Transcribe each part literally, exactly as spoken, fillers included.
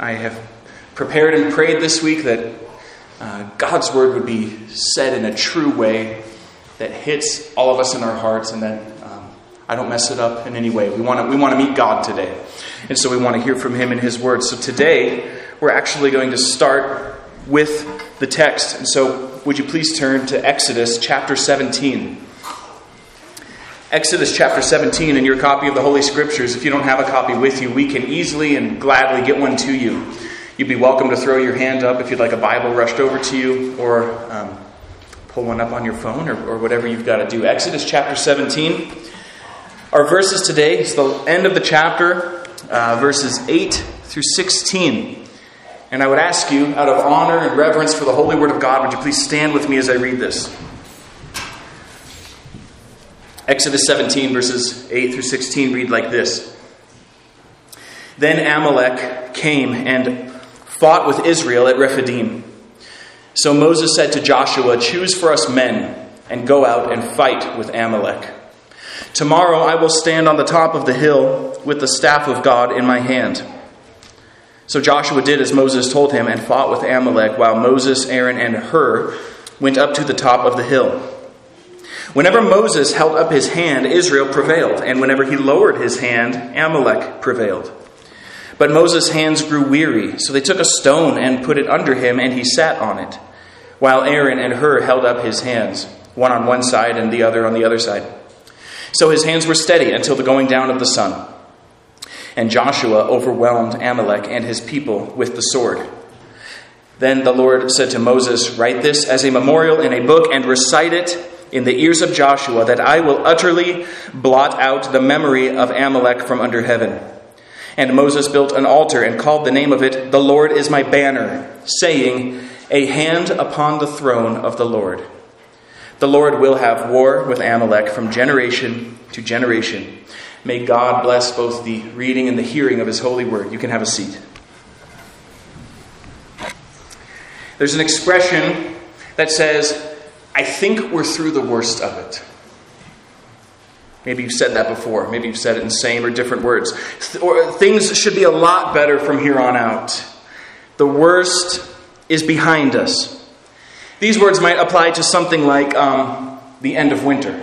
I have prepared and prayed this week that uh, God's word would be said in a true way that hits all of us in our hearts, and that um, I don't mess it up in any way. We want to we want to meet God today, and so we want to hear from Him in His word. So today we're actually going to start with the text, and so would you please turn to Exodus chapter seventeen. Exodus chapter seventeen in your copy of the Holy Scriptures. If you don't have a copy with you, we can easily and gladly get one to you. You'd be welcome to throw your hand up if you'd like a Bible rushed over to you, or um, pull one up on your phone, or, or whatever you've got to do. Exodus chapter seventeen. Our verses today is the end of the chapter, uh, verses eight through sixteen. And I would ask you, out of honor and reverence for the holy word of God, would you please stand with me as I read this? Exodus seventeen, verses eight through sixteen read like this. Then Amalek came and fought with Israel at Rephidim. So Moses said to Joshua, "Choose for us men and go out and fight with Amalek. Tomorrow I will stand on the top of the hill with the staff of God in my hand." So Joshua did as Moses told him and fought with Amalek, while Moses, Aaron, and Hur went up to the top of the hill. Whenever Moses held up his hand, Israel prevailed, and whenever he lowered his hand, Amalek prevailed. But Moses' hands grew weary, so they took a stone and put it under him, and he sat on it, while Aaron and Hur held up his hands, one on one side and the other on the other side. So his hands were steady until the going down of the sun. And Joshua overwhelmed Amalek and his people with the sword. Then the Lord said to Moses, "Write this as a memorial in a book and recite it in the ears of Joshua, that I will utterly blot out the memory of Amalek from under heaven." And Moses built an altar and called the name of it, "The Lord is my banner," saying, "A hand upon the throne of the Lord." The Lord will have war with Amalek from generation to generation. May God bless both the reading and the hearing of His holy word. You can have a seat. There's an expression that says, "I think we're through the worst of it." Maybe you've said that before. Maybe you've said it in the same or different words. Th- or things should be a lot better from here on out. The worst is behind us. These words might apply to something like um, the end of winter.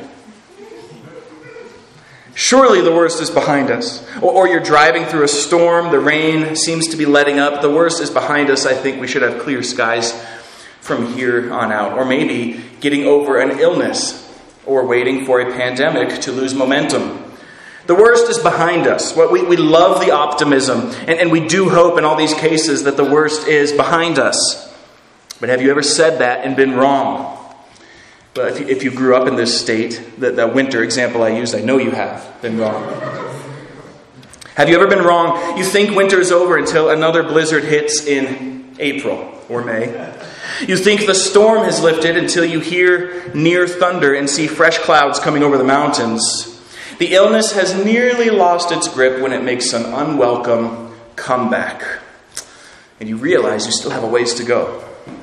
Surely the worst is behind us. Or, or you're driving through a storm. The rain seems to be letting up. The worst is behind us. I think we should have clear skies from here on out. Or maybe getting over an illness, or waiting for a pandemic to lose momentum. The worst is behind us. What we, we love the optimism, and, and we do hope in all these cases that the worst is behind us. But have you ever said that and been wrong? But if you, if you grew up in this state, the, the winter example I used, I know you have been wrong. Have you ever been wrong? You think winter is over until another blizzard hits in April or May. You think the storm has lifted until you hear near thunder and see fresh clouds coming over the mountains. The illness has nearly lost its grip when it makes an unwelcome comeback. And you realize you still have a ways to go.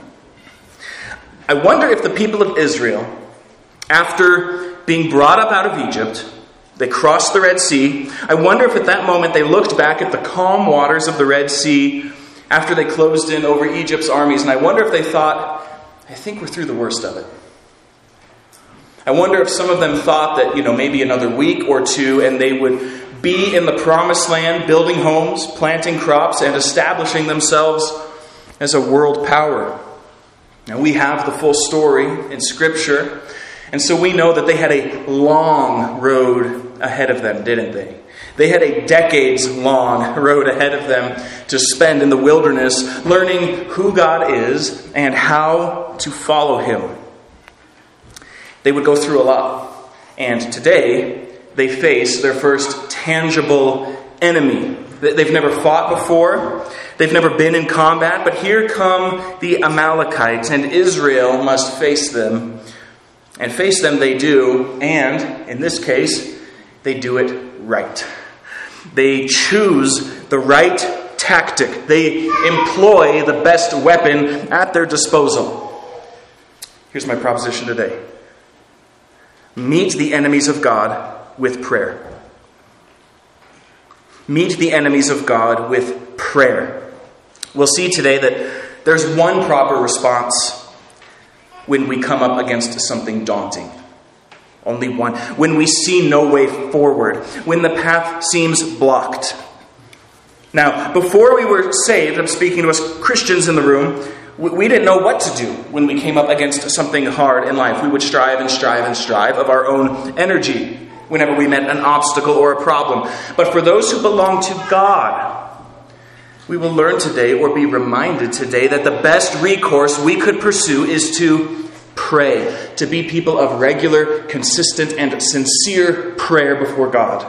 I wonder if the people of Israel, after being brought up out of Egypt, they crossed the Red Sea. I wonder if at that moment they looked back at the calm waters of the Red Sea after they closed in over Egypt's armies, and I wonder if they thought, I think we're through the worst of it. I wonder if some of them thought that, you know, maybe another week or two, and they would be in the promised land, building homes, planting crops, and establishing themselves as a world power. Now, we have the full story in Scripture, and so we know that they had a long road ahead of them, didn't they? They had a decades-long road ahead of them to spend in the wilderness, learning who God is and how to follow Him. They would go through a lot. And today, they face their first tangible enemy. They've never fought before. They've never been in combat. But here come the Amalekites, and Israel must face them. And face them they do, and in this case, they do it right. They choose the right tactic. They employ the best weapon at their disposal. Here's my proposition today. Meet the enemies of God with prayer. Meet the enemies of God with prayer. We'll see today that there's one proper response when we come up against something daunting. Only one. When we see no way forward. When the path seems blocked. Now, before we were saved, I'm speaking to us Christians in the room, we didn't know what to do when we came up against something hard in life. We would strive and strive and strive of our own energy whenever we met an obstacle or a problem. But for those who belong to God, we will learn today, or be reminded today, that the best recourse we could pursue is to pray, to be people of regular, consistent, and sincere prayer before God.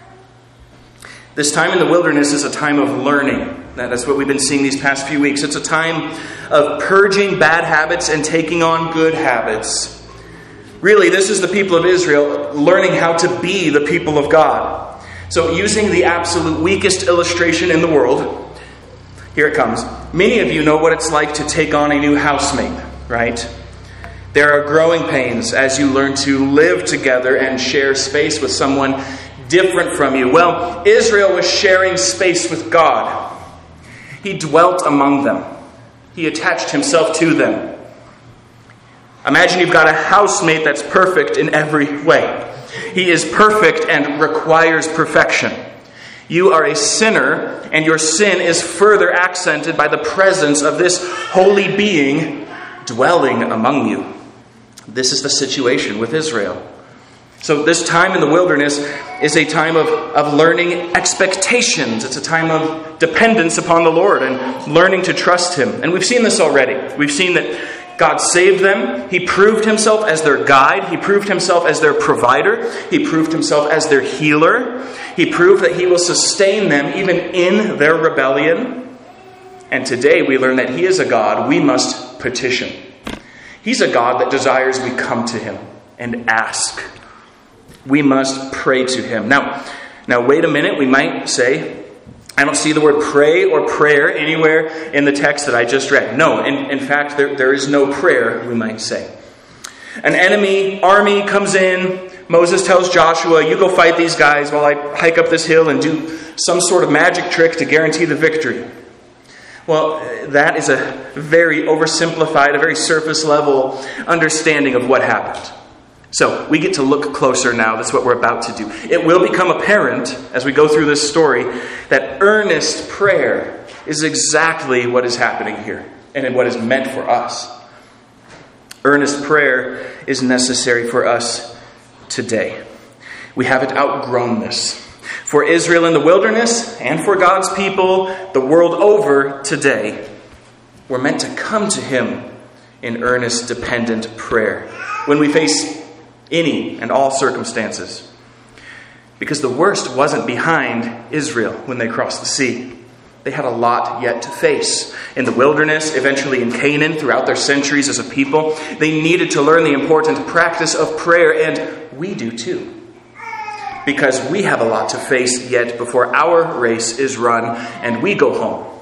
This time in the wilderness is a time of learning. That's what we've been seeing these past few weeks. It's a time of purging bad habits and taking on good habits. Really, this is the people of Israel learning how to be the people of God. So, using the absolute weakest illustration in the world, here it comes. Many of you know what it's like to take on a new housemate, right? There are growing pains as you learn to live together and share space with someone different from you. Well, Israel was sharing space with God. He dwelt among them. He attached himself to them. Imagine you've got a housemate that's perfect in every way. He is perfect and requires perfection. You are a sinner, and your sin is further accented by the presence of this holy being dwelling among you. This is the situation with Israel. So this time in the wilderness is a time of, of learning expectations. It's a time of dependence upon the Lord and learning to trust Him. And we've seen this already. We've seen that God saved them. He proved Himself as their guide. He proved Himself as their provider. He proved Himself as their healer. He proved that He will sustain them even in their rebellion. And today we learn that He is a God we must petition. He's a God that desires we come to Him and ask. We must pray to Him. Now, now wait a minute. We might say, I don't see the word pray or prayer anywhere in the text that I just read. No, in, in fact, there, there is no prayer, we might say. An enemy army comes in. Moses tells Joshua, you go fight these guys while I hike up this hill and do some sort of magic trick to guarantee the victory. Well, that is a very oversimplified, a very surface level understanding of what happened. So, we get to look closer now. That's what we're about to do. It will become apparent as we go through this story that earnest prayer is exactly what is happening here and what is meant for us. Earnest prayer is necessary for us today. We haven't outgrown this. For Israel in the wilderness and for God's people the world over today, we're meant to come to Him in earnest, dependent prayer when we face any and all circumstances. Because the worst wasn't behind Israel when they crossed the sea. They had a lot yet to face. In the wilderness, eventually in Canaan, throughout their centuries as a people, they needed to learn the important practice of prayer, and we do too. Because we have a lot to face yet before our race is run and we go home.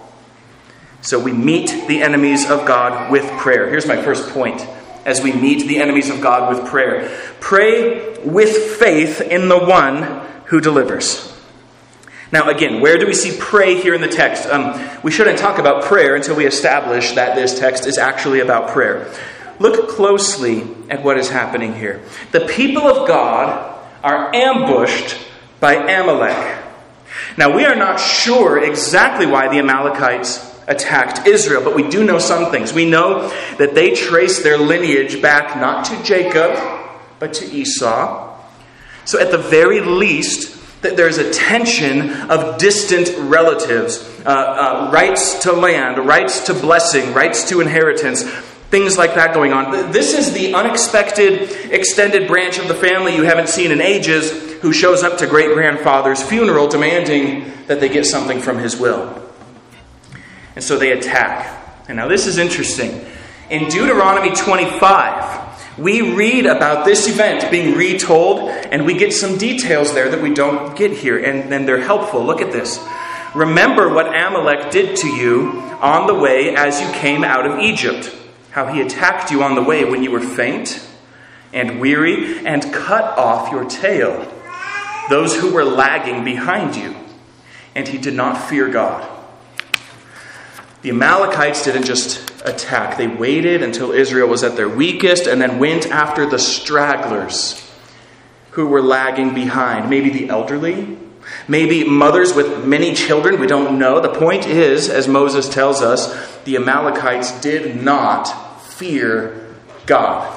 So we meet the enemies of God with prayer. Here's my first point. As we meet the enemies of God with prayer. Pray with faith in the one who delivers. Now again, where do we see pray here in the text? Um, we shouldn't talk about prayer until we establish that this text is actually about prayer. Look closely at what is happening here. The people of God are ambushed by Amalek. Now we are not sure exactly why the Amalekites attacked Israel, but we do know some things. We know that they trace their lineage back not to Jacob, but to Esau. So at the very least, that there's a tension of distant relatives, uh, uh, rights to land, rights to blessing, rights to inheritance, things like that going on. This is the unexpected extended branch of the family you haven't seen in ages who shows up to great-grandfather's funeral demanding that they get something from his will. And so they attack. And now this is interesting. In Deuteronomy twenty-five, we read about this event being retold, and we get some details there that we don't get here, and, and they're helpful. Look at this. Remember what Amalek did to you on the way as you came out of Egypt, how he attacked you on the way when you were faint and weary and cut off your tail, those who were lagging behind you, and he did not fear God. The Amalekites didn't just attack. They waited until Israel was at their weakest and then went after the stragglers who were lagging behind. Maybe the elderly, maybe mothers with many children. We don't know. The point is, as Moses tells us, the Amalekites did not fear God.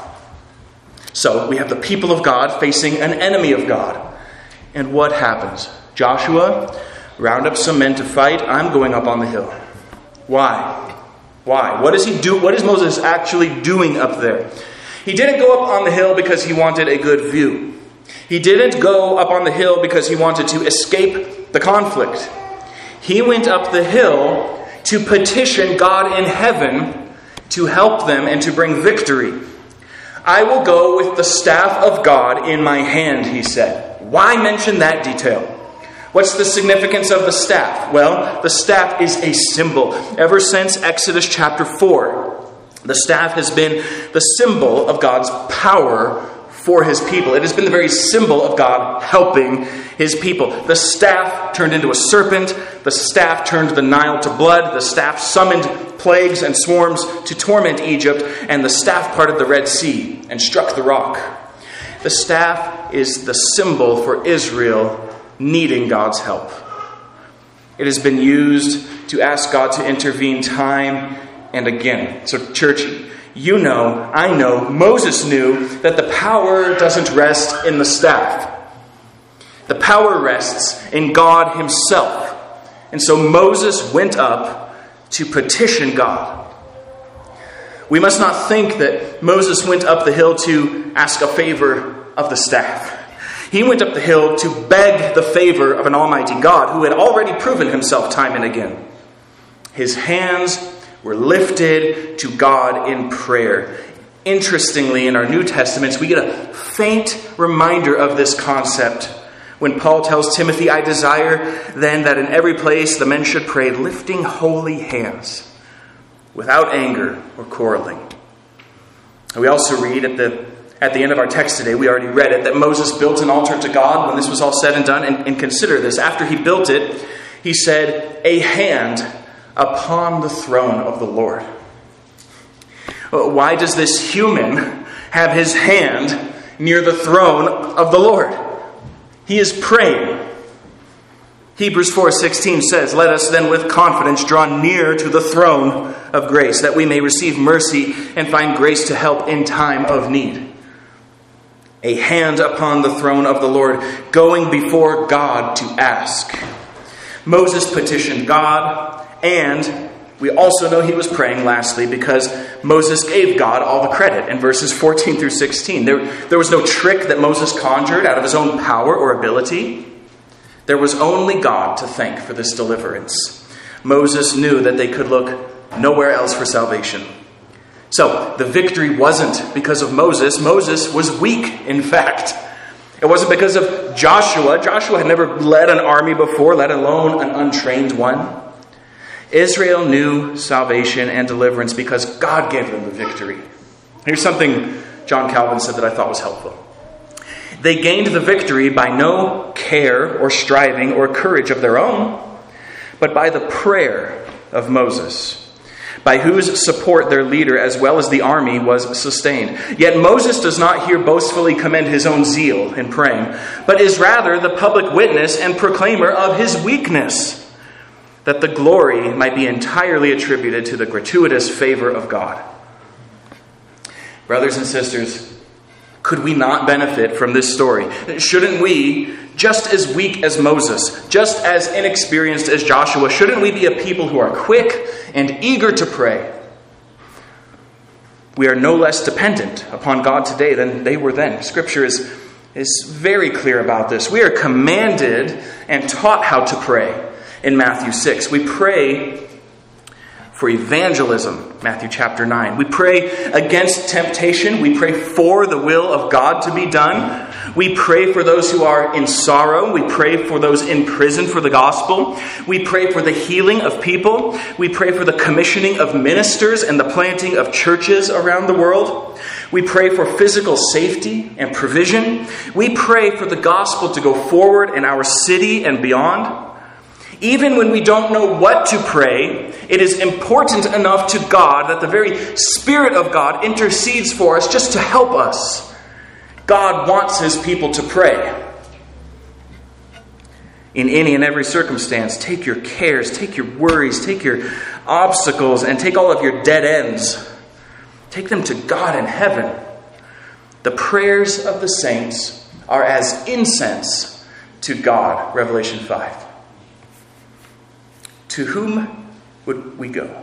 So we have the people of God facing an enemy of God. And what happens? Joshua, round up some men to fight. I'm going up on the hill. Why? Why? What does he do? What is Moses actually doing up there? He didn't go up on the hill because he wanted a good view. He didn't go up on the hill because he wanted to escape the conflict. He went up the hill to petition God in heaven to help them and to bring victory. I will go with the staff of God in my hand, he said. Why mention that detail? What's the significance of the staff? Well, the staff is a symbol. Ever since Exodus chapter four, the staff has been the symbol of God's power for his people. It has been the very symbol of God helping his people. The staff turned into a serpent. The staff turned the Nile to blood. The staff summoned plagues and swarms to torment Egypt. And the staff parted the Red Sea and struck the rock. The staff is the symbol for Israel needing God's help. It has been used to ask God to intervene time and again. So, church, you know, I know, Moses knew that the power doesn't rest in the staff. The power rests in God himself. And so Moses went up to petition God. We must not think that Moses went up the hill to ask a favor of the staff. He went up the hill to beg the favor of an almighty God who had already proven himself time and again. His hands were lifted to God in prayer. Interestingly, in our New Testaments, we get a faint reminder of this concept when Paul tells Timothy, I desire then that in every place the men should pray, lifting holy hands, without anger or quarreling. And we also read at the at the end of our text today, we already read it, that Moses built an altar to God when this was all said and done. And, and consider this, after he built it, he said, a hand upon the throne of the Lord. Why does this human have his hand near the throne of the Lord? He is praying. Hebrews four sixteen says, let us then with confidence draw near to the throne of grace, that we may receive mercy and find grace to help in time of need. A hand upon the throne of the Lord, going before God to ask. Moses petitioned God, and we also know he was praying, lastly, because Moses gave God all the credit in verses fourteen through sixteen. There, there was no trick that Moses conjured out of his own power or ability. There was only God to thank for this deliverance. Moses knew that they could look nowhere else for salvation. So, the victory wasn't because of Moses. Moses was weak, in fact. It wasn't because of Joshua. Joshua had never led an army before, let alone an untrained one. Israel knew salvation and deliverance because God gave them the victory. Here's something John Calvin said that I thought was helpful. They gained the victory by no care or striving or courage of their own, but by the prayer of Moses, by whose support their leader as well as the army was sustained. Yet Moses does not here boastfully commend his own zeal in praying, but is rather the public witness and proclaimer of his weakness, that the glory might be entirely attributed to the gratuitous favor of God. Brothers and sisters, could we not benefit from this story? Shouldn't we, just as weak as Moses, just as inexperienced as Joshua, shouldn't we be a people who are quick and eager to pray? We are no less dependent upon God today than they were then. Scripture is, is very clear about this. We are commanded and taught how to pray in Matthew six. We pray for evangelism, Matthew chapter nine. We pray against temptation. We pray for the will of God to be done. We pray for those who are in sorrow. We pray for those in prison for the gospel. We pray for the healing of people. We pray for the commissioning of ministers and the planting of churches around the world. We pray for physical safety and provision. We pray for the gospel to go forward in our city and beyond. Even when we don't know what to pray, it is important enough to God that the very Spirit of God intercedes for us just to help us. God wants his people to pray. In any and every circumstance, take your cares, take your worries, take your obstacles, and take all of your dead ends. Take them to God in heaven. The prayers of the saints are as incense to God, Revelation five. To whom would we go?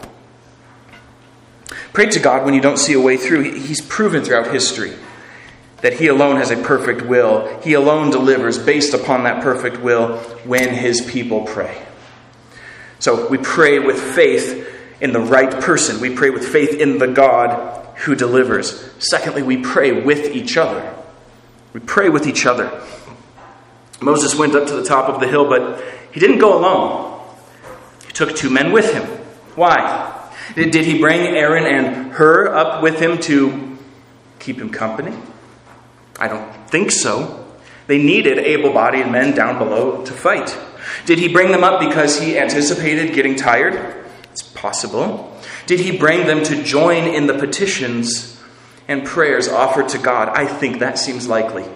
Pray to God when you don't see a way through. He's proven throughout history that he alone has a perfect will. He alone delivers based upon that perfect will when his people pray. So we pray with faith in the right person. We pray with faith in the God who delivers. Secondly, we pray with each other. We pray with each other. Moses went up to the top of the hill, but he didn't go alone. He took two men with him. Why? Did he bring Aaron and Hur up with him to keep him company? I don't think so. They needed able-bodied men down below to fight. Did he bring them up because he anticipated getting tired? It's possible. Did he bring them to join in the petitions and prayers offered to God? I think that seems likely.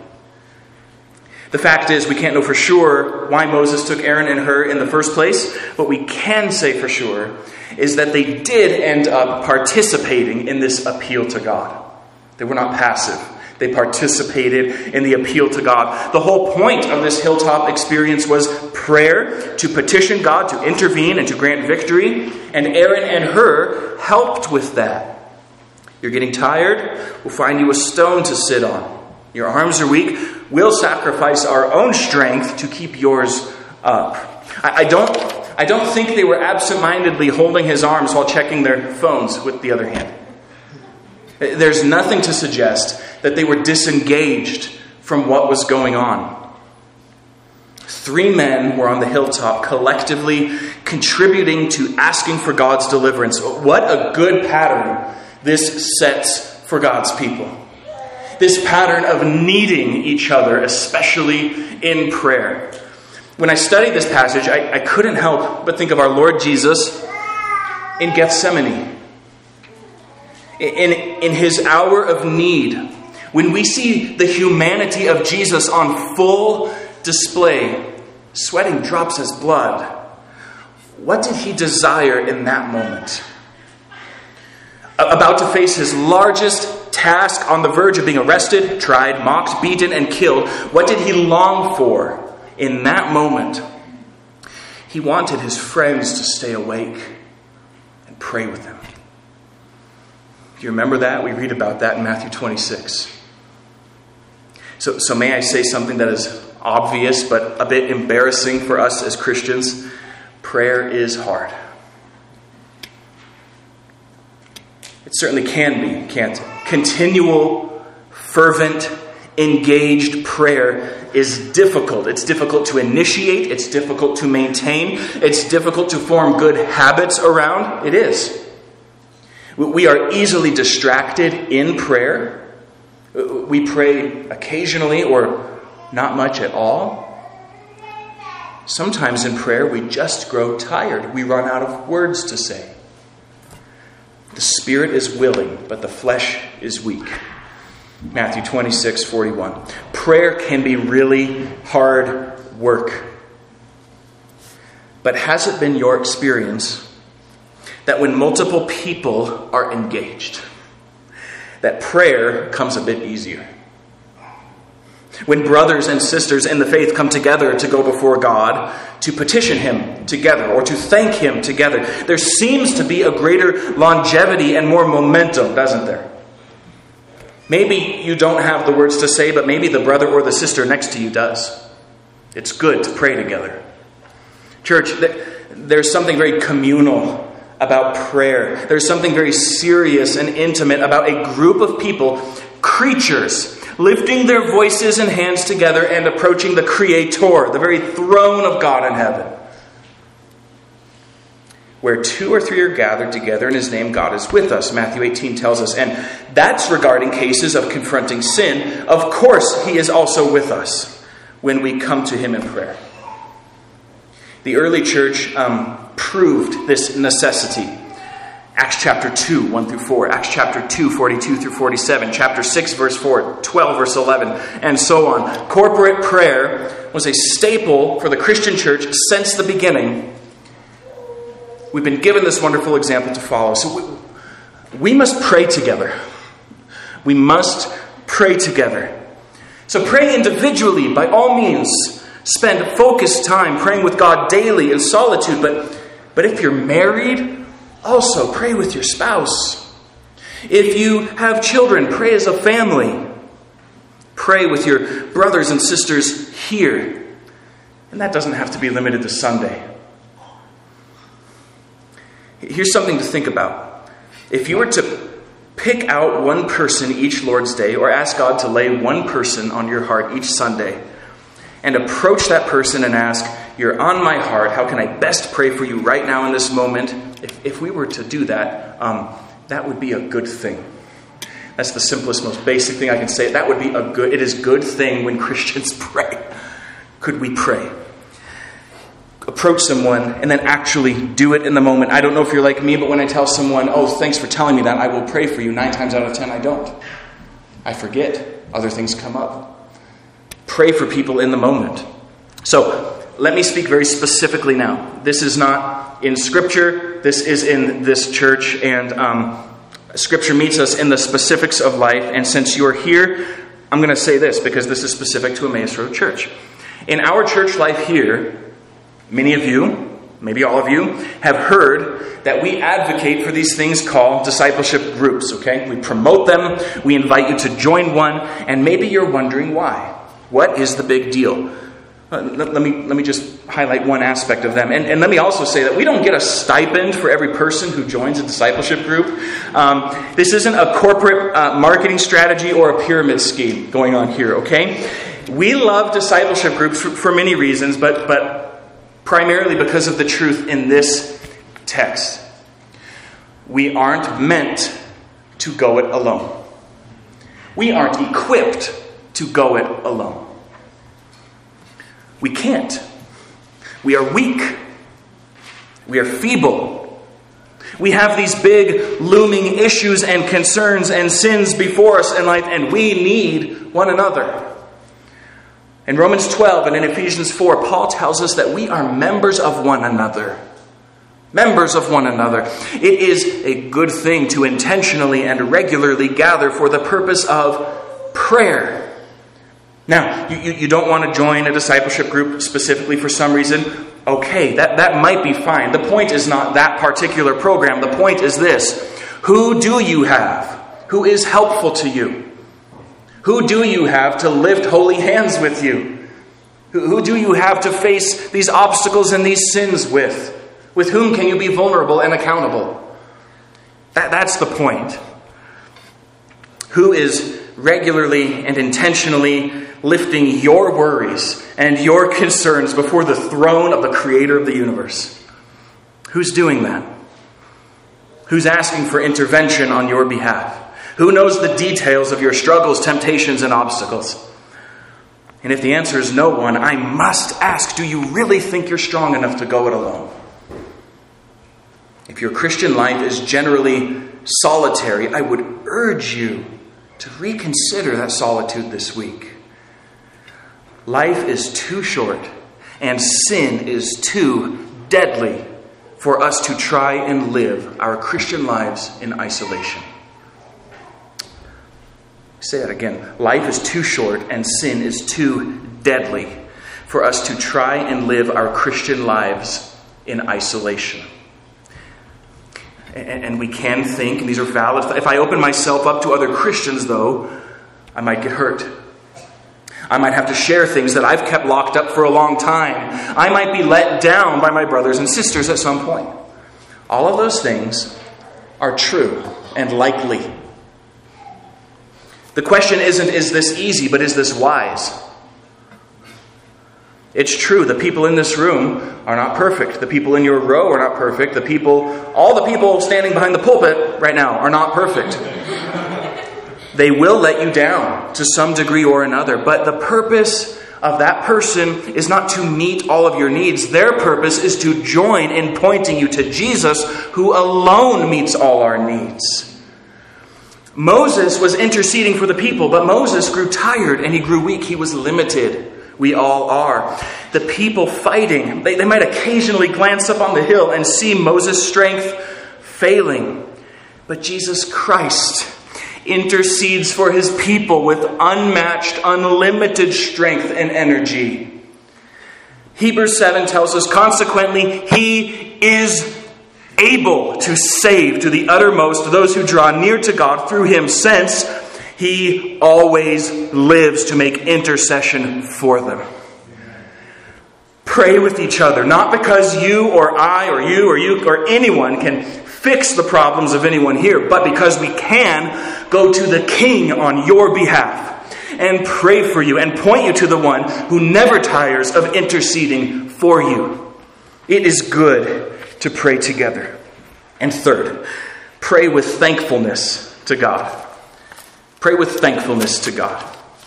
The fact is, we can't know for sure why Moses took Aaron and Hur in the first place. What we can say for sure is that they did end up participating in this appeal to God. They were not passive. They participated in the appeal to God. The whole point of this hilltop experience was prayer to petition God to intervene and to grant victory. And Aaron and Hur helped with that. You're getting tired? We'll find you a stone to sit on. Your arms are weak? We'll sacrifice our own strength to keep yours up. I, I don't, I don't think they were absentmindedly holding his arms while checking their phones with the other hand. There's nothing to suggest that they were disengaged from what was going on. Three men were on the hilltop collectively contributing to asking for God's deliverance. What a good pattern this sets for God's people. This pattern of needing each other, especially in prayer. When I studied this passage, I, I couldn't help but think of our Lord Jesus in Gethsemane. In, in his hour of need, when we see the humanity of Jesus on full display, sweating drops as blood, what did he desire in that moment? About to face his largest task, on the verge of being arrested, tried, mocked, beaten, and killed, what did he long for in that moment? He wanted his friends to stay awake and pray with him. Do you remember that? We read about that in Matthew twenty-six. So, so may I say something that is obvious but a bit embarrassing for us as Christians? Prayer is hard. It certainly can be, can't it? Continual, fervent, engaged prayer is difficult. It's difficult to initiate. It's difficult to maintain. It's difficult to form good habits around. It is. We are easily distracted in prayer. We pray occasionally or not much at all. Sometimes in prayer we just grow tired. We run out of words to say. The spirit is willing, but the flesh is weak. Matthew twenty-six forty-one. Prayer can be really hard work. But has it been your experience that when multiple people are engaged, that prayer comes a bit easier? When brothers and sisters in the faith come together to go before God, to petition him together or to thank him together, there seems to be a greater longevity and more momentum, doesn't there? Maybe you don't have the words to say, but maybe the brother or the sister next to you does. It's good to pray together. Church, there's something very communal about prayer. There's something very serious and intimate about a group of people, creatures, lifting their voices and hands together and approaching the Creator, the very throne of God in heaven. Where two or three are gathered together in his name, God is with us, Matthew eighteen tells us. And that's regarding cases of confronting sin. Of course, he is also with us when we come to him in prayer. The early church um, proved this necessity. Acts chapter two, one through four. Acts chapter two, forty-two through forty-seven. Chapter six, verse four. twelve, verse eleven. And so on. Corporate prayer was a staple for the Christian church since the beginning. We've been given this wonderful example to follow. So we, we must pray together. We must pray together. So pray individually, by all means. Spend focused time praying with God daily in solitude. But, but if you're married, also pray with your spouse. If you have children, pray as a family. Pray with your brothers and sisters here. And that doesn't have to be limited to Sunday. Here's something to think about. If you were to pick out one person each Lord's Day, or ask God to lay one person on your heart each Sunday, and approach that person and ask, "You're on my heart, how can I best pray for you right now in this moment?" If, if we were to do that, um, that would be a good thing. That's the simplest, most basic thing I can say. That would be a good, it is a good thing when Christians pray. Could we pray? Approach someone and then actually do it in the moment. I don't know if you're like me, but when I tell someone, "Oh, thanks for telling me that, I will pray for you," nine times out of ten, I don't. I forget. Other things come up. Pray for people in the moment. So, let me speak very specifically now. This is not in Scripture. This is in this church. And um, Scripture meets us in the specifics of life. And since you're here, I'm going to say this because this is specific to Emmaus Road Church. In our church life here, many of you, maybe all of you, have heard that we advocate for these things called discipleship groups, okay? We promote them, we invite you to join one, and maybe you're wondering why. What is the big deal? Uh, let, let me let me just highlight one aspect of them. And, and let me also say that we don't get a stipend for every person who joins a discipleship group. Um, this isn't a corporate uh, marketing strategy or a pyramid scheme going on here, okay? We love discipleship groups for, for many reasons, but but primarily because of the truth in this text. We aren't meant to go it alone. We aren't equipped to go it alone. We can't. We are weak. We are feeble. We have these big looming issues and concerns and sins before us in life, and we need one another. In Romans twelve and in Ephesians four, Paul tells us that we are members of one another. Members of one another. It is a good thing to intentionally and regularly gather for the purpose of prayer. Now, you, you, you don't want to join a discipleship group specifically for some reason. Okay, that, that might be fine. The point is not that particular program. The point is this. Who do you have who is helpful to you? Who do you have to lift holy hands with you? Who, who do you have to face these obstacles and these sins with? With whom can you be vulnerable and accountable? That, that's the point. Who is regularly and intentionally lifting your worries and your concerns before the throne of the Creator of the universe? Who's doing that? Who's asking for intervention on your behalf? Who knows the details of your struggles, temptations, and obstacles? And if the answer is no one, I must ask, do you really think you're strong enough to go it alone? If your Christian life is generally solitary, I would urge you to reconsider that solitude this week. Life is too short and sin is too deadly for us to try and live our Christian lives in isolation. Say that again. Life is too short and sin is too deadly for us to try and live our Christian lives in isolation. And we can think, and these are valid, if I open myself up to other Christians, though, I might get hurt. I might have to share things that I've kept locked up for a long time. I might be let down by my brothers and sisters at some point. All of those things are true and likely. The question isn't, is this easy, but is this wise? It's true, the people in this room are not perfect. The people in your row are not perfect. The people, all the people standing behind the pulpit right now are not perfect. They will let you down to some degree or another. But the purpose of that person is not to meet all of your needs. Their purpose is to join in pointing you to Jesus, who alone meets all our needs. Moses was interceding for the people, but Moses grew tired and he grew weak. He was limited. We all are. The people fighting, they, they might occasionally glance up on the hill and see Moses' strength failing. But Jesus Christ intercedes for his people with unmatched, unlimited strength and energy. Hebrews seven tells us, consequently, he is able to save to the uttermost those who draw near to God through him, since he always lives to make intercession for them. Pray with each other, not because you or I or you or you or anyone can fix the problems of anyone here, but because we can go to the King on your behalf and pray for you and point you to the one who never tires of interceding for you. It is good to pray together. And third, pray with thankfulness to God. Pray with thankfulness to God.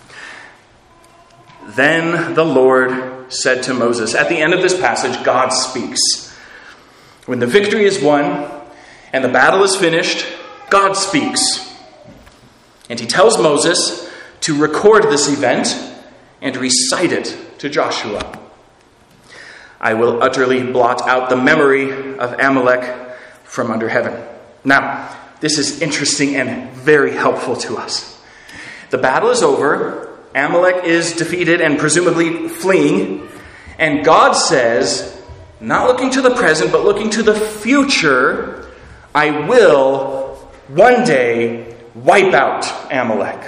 Then the Lord said to Moses, at the end of this passage, God speaks. When the victory is won and the battle is finished, God speaks. And he tells Moses to record this event and recite it to Joshua. I will utterly blot out the memory of Amalek from under heaven. Now, this is interesting and very helpful to us. The battle is over. Amalek is defeated and presumably fleeing. And God says, not looking to the present, but looking to the future, I will one day wipe out Amalek.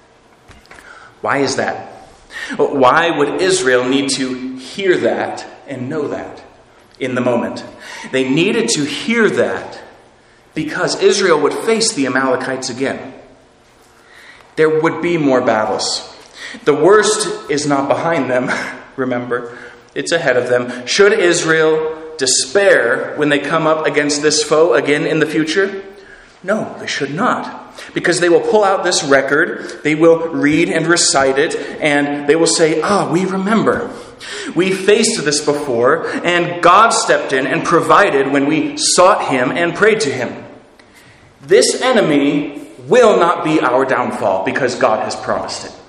Why is that? Why would Israel need to hear that and know that in the moment? They needed to hear that because Israel would face the Amalekites again. There would be more battles. The worst is not behind them, remember. It's ahead of them. Should Israel despair when they come up against this foe again in the future? No, they should not. Because they will pull out this record, they will read and recite it, and they will say, ah, we remember. We faced this before, and God stepped in and provided when we sought him and prayed to him. This enemy will not be our downfall because God has promised it.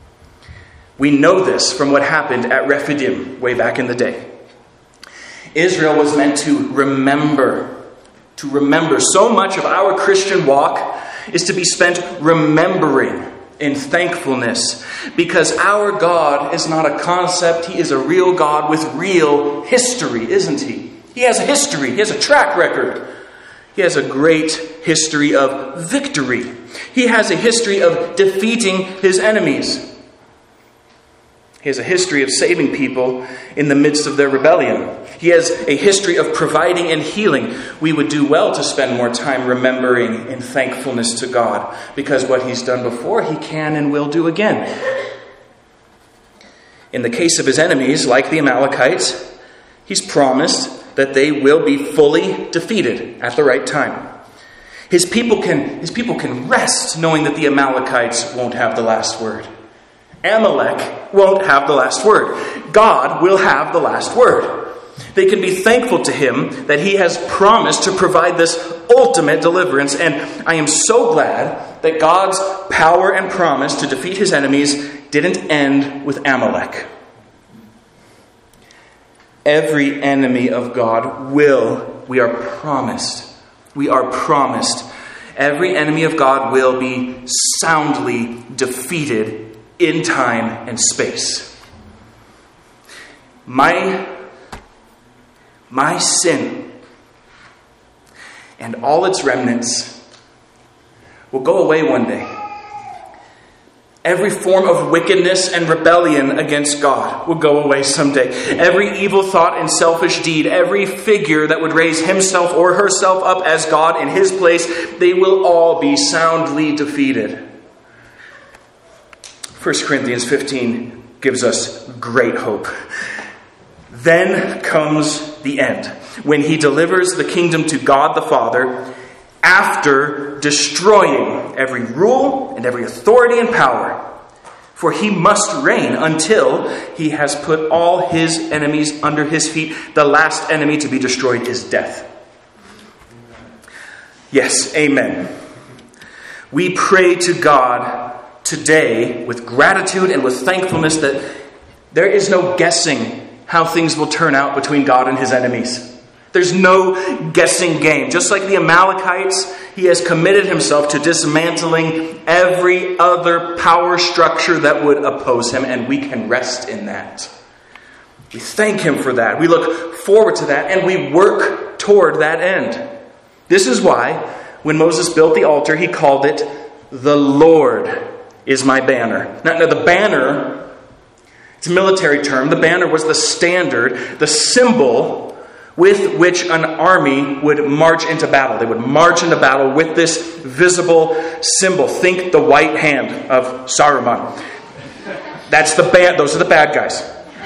We know this from what happened at Rephidim way back in the day. Israel was meant to remember, to remember. So much of our Christian walk is to be spent remembering in thankfulness, because our God is not a concept. He is a real God with real history, isn't he? He has a history. He has a track record. He has a great history of victory. He has a history of defeating his enemies. He has a history of saving people in the midst of their rebellion. He has a history of providing and healing. We would do well to spend more time remembering in thankfulness to God, because what he's done before, he can and will do again. In the case of his enemies, like the Amalekites, he's promised that they will be fully defeated at the right time. His people can, his people can rest knowing that the Amalekites won't have the last word. Amalek won't have the last word. God will have the last word. They can be thankful to him that he has promised to provide this ultimate deliverance. And I am so glad that God's power and promise to defeat his enemies didn't end with Amalek. Every enemy of God will, we are promised, we are promised, every enemy of God will be soundly defeated in time and space. My, my sin and all its remnants will go away one day. Every form of wickedness and rebellion against God will go away someday. Every evil thought and selfish deed, every figure that would raise himself or herself up as God in his place, they will all be soundly defeated. First Corinthians fifteen gives us great hope. Then comes the end, when he delivers the kingdom to God the Father, after destroying every rule and every authority and power. For he must reign until he has put all his enemies under his feet. The last enemy to be destroyed is death. Yes, amen. We pray to God today with gratitude and with thankfulness that there is no guessing how things will turn out between God and his enemies. There's no guessing game. Just like the Amalekites, he has committed himself to dismantling every other power structure that would oppose him, and we can rest in that. We thank him for that. We look forward to that, and we work toward that end. This is why, when Moses built the altar, he called it, "The Lord is my banner." Now, now the banner, it's a military term. The banner was the standard, the symbol with which an army would march into battle. They would march into battle with this visible symbol. Think the white hand of Saruman. That's the ban- those are the bad guys.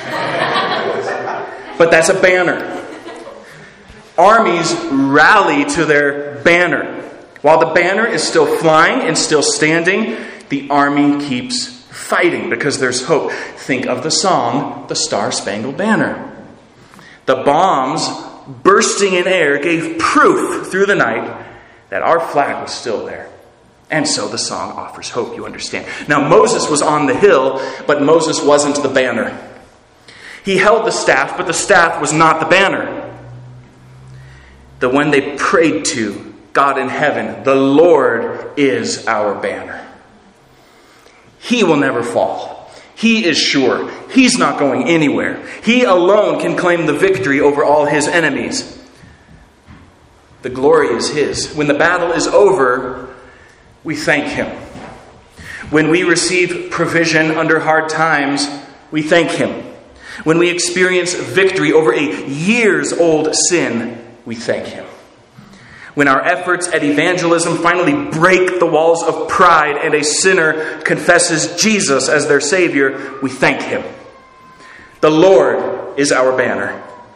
But that's a banner. Armies rally to their banner. While the banner is still flying and still standing, the army keeps fighting because there's hope. Think of the song, "The Star-Spangled Banner." The bombs bursting in air gave proof through the night that our flag was still there. And so the song offers hope, you understand. Now Moses was on the hill, but Moses wasn't the banner. He held the staff, but the staff was not the banner. The one they prayed to, God in heaven, the Lord is our banner. He will never fall. He is sure. He's not going anywhere. He alone can claim the victory over all his enemies. The glory is his. When the battle is over, we thank him. When we receive provision under hard times, we thank him. When we experience victory over a years-old sin, we thank him. When our efforts at evangelism finally break the walls of pride and a sinner confesses Jesus as their Savior, we thank him. The Lord is our banner.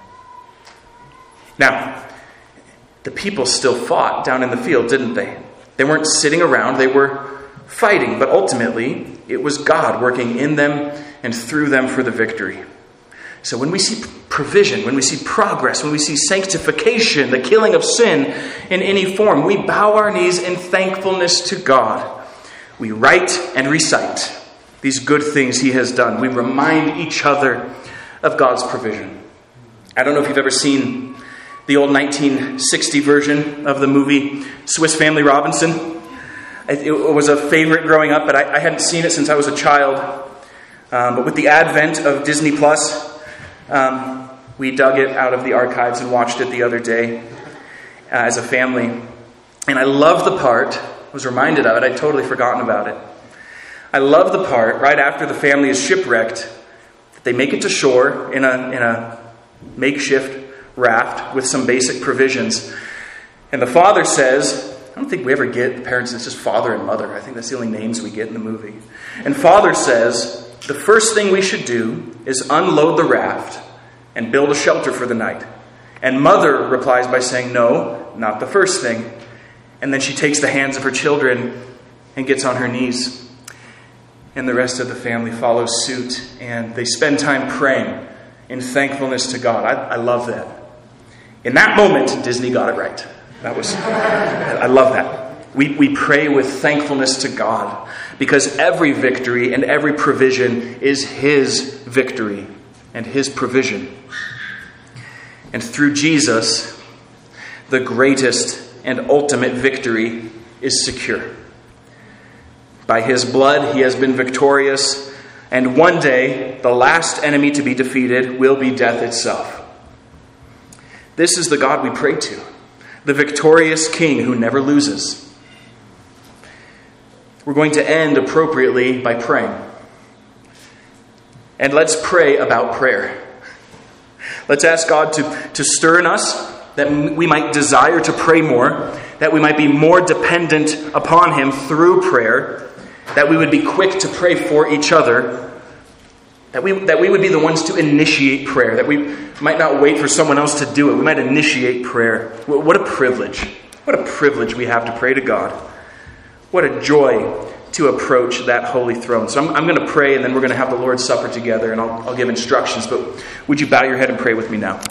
Now, the people still fought down in the field, didn't they? They weren't sitting around, they were fighting, but ultimately it was God working in them and through them for the victory. So when we see provision, when we see progress, when we see sanctification, the killing of sin in any form, we bow our knees in thankfulness to God. We write and recite these good things he has done. We remind each other of God's provision. I don't know if you've ever seen the old nineteen sixty version of the movie Swiss Family Robinson. It was a favorite growing up, but I hadn't seen it since I was a child. Um, but with the advent of Disney Plus, Um, we dug it out of the archives and watched it the other day uh, as a family. And I love the part, I was reminded of it, I'd totally forgotten about it. I love the part right after the family is shipwrecked, that they make it to shore in a, in a makeshift raft with some basic provisions. And the father says, I don't think we ever get the parents, it's just father and mother. I think that's the only names we get in the movie. And father says, the first thing we should do is unload the raft and build a shelter for the night. And mother replies by saying, no, not the first thing. And then she takes the hands of her children and gets on her knees. And the rest of the family follows suit. And they spend time praying in thankfulness to God. I, I love that. In that moment, Disney got it right. That was, I love that. We, we pray with thankfulness to God because every victory and every provision is his victory and his provision. And through Jesus, the greatest and ultimate victory is secure. By his blood, he has been victorious, and one day, the last enemy to be defeated will be death itself. This is the God we pray to, the victorious King who never loses. We're going to end appropriately by praying. And let's pray about prayer. Let's ask God to, to stir in us that we might desire to pray more, that we might be more dependent upon him through prayer, that we would be quick to pray for each other, that we, that we would be the ones to initiate prayer, that we might not wait for someone else to do it. We might initiate prayer. What a privilege. What a privilege we have to pray to God. What a joy to approach that holy throne. So I'm, I'm going to pray, and then we're going to have the Lord's Supper together, and I'll, I'll give instructions. But would you bow your head and pray with me now?